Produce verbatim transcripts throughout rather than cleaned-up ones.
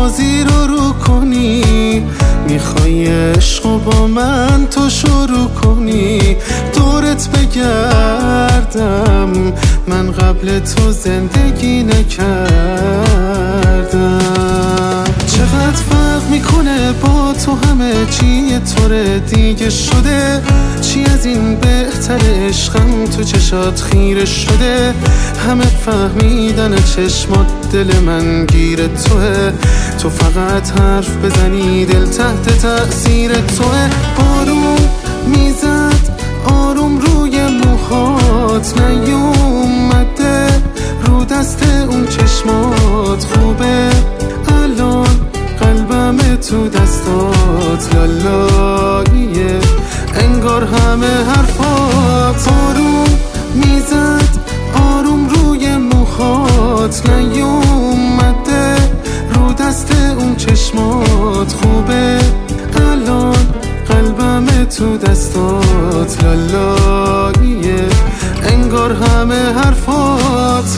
بازی رو رو کنی، میخوای عشقو با من تو شروع کنی. دورت بگردم من قبل تو زندگی نکردم. چقدر فرق میکنه با تو همه چی طور دیگه شده. چی از این بهتر عشقم تو چشات خیره شده. همه فهمیدن چشمات دل من گیر توه. تو فقط حرف بزنی دل تحت تأثیر توه. بارون میزد آروم روی موهات، نیومده رو دست اون چشمات. خوبه الان قلبم تو دستات، لالاییه انگار همه حرفات. آروم میزد آروم روی موهات، نیومده رو دست اون چشمات. خوبه الان قلبم تو دستات، لالاییه انگار همه حرفات.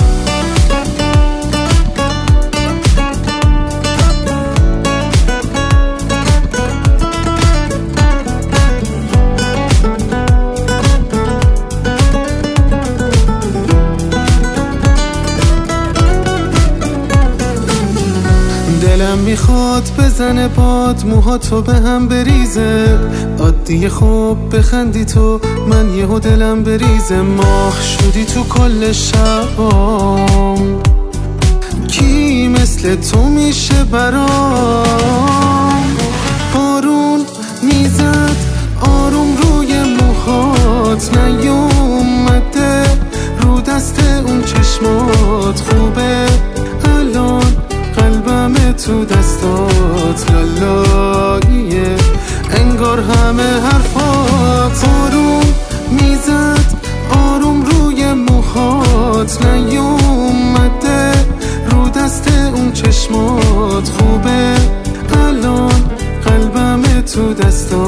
دلم میخواد بزنه باد موهاتو به هم بریزه. عادیه خوب بخندی تو من یهو دلم بریزه. ماه شدی تو کل شبام، کی مثل تو میشه برام. بارون میزد آروم روی موهات، نیومده رو دست اون چشمات. خوبه الان قلبم تو دستات، لالاییه انگار همه حرفات. آروم میزد آروم روی موهات، نیومده رو دست اون چشمات. خوبه الان قلبم تو دستات.